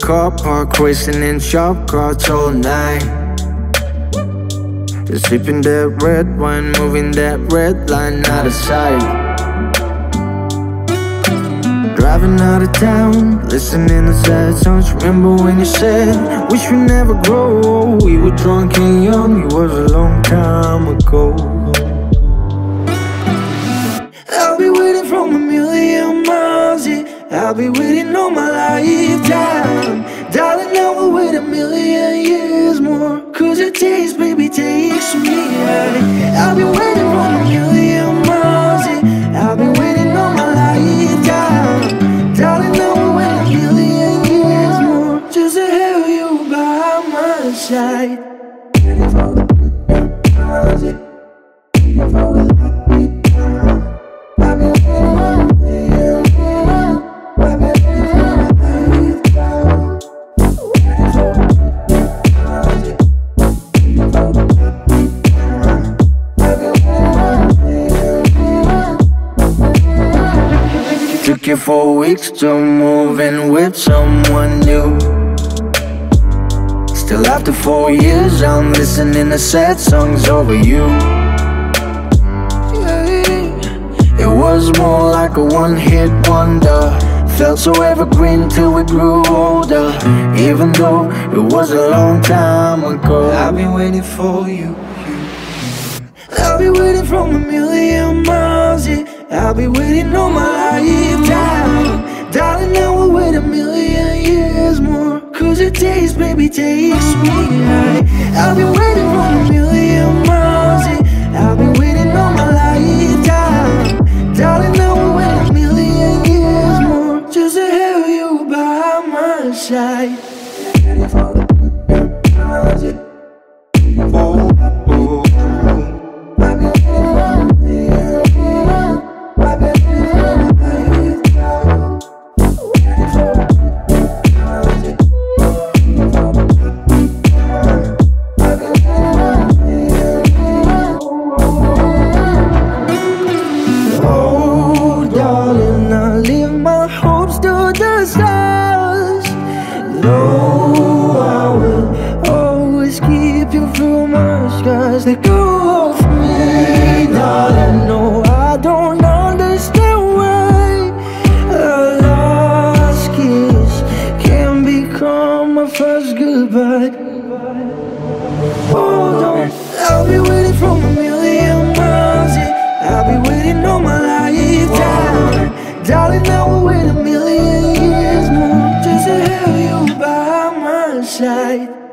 car park, racing in sharp cars all night. Sipping that red wine, moving that red line out of sight. Driving out of town, listening to sad songs. Remember when you said, wish we never grow old. We were drunk and young, it was a long time ago. I'll be waiting from a million miles, yeah. I'll be waiting all my lifetime. Darling, I will wait a million years more, 'cause it takes, baby, takes me right. I'll be waiting from a million miles, yeah. I'll be waiting all my lifetime. Darling, I will wait a million years more, just to have you by my side. Took you 4 weeks to move in with someone new. Still after 4 years, I'm listening to sad songs over you. It was more like a one-hit wonder. Felt so evergreen till we grew older, even though it was a long time ago. I've been waiting for you. I'll be waiting from a million miles, yeah. I'll be waiting all my lifetime. Darling, I will wait a million years more, 'cause it takes, baby, takes me right. I'll be waiting for a million miles, yeah. I'll be waiting all my lifetime. Darling, I will wait a million years more, just to have you by my side. They go off me, darling. No, I don't understand why a lost kiss can become my first goodbye. Hold on, I'll be waiting from a million miles, yeah. I'll be waiting all my lifetime. Darling, I will wait a million years more, just to have you by my side.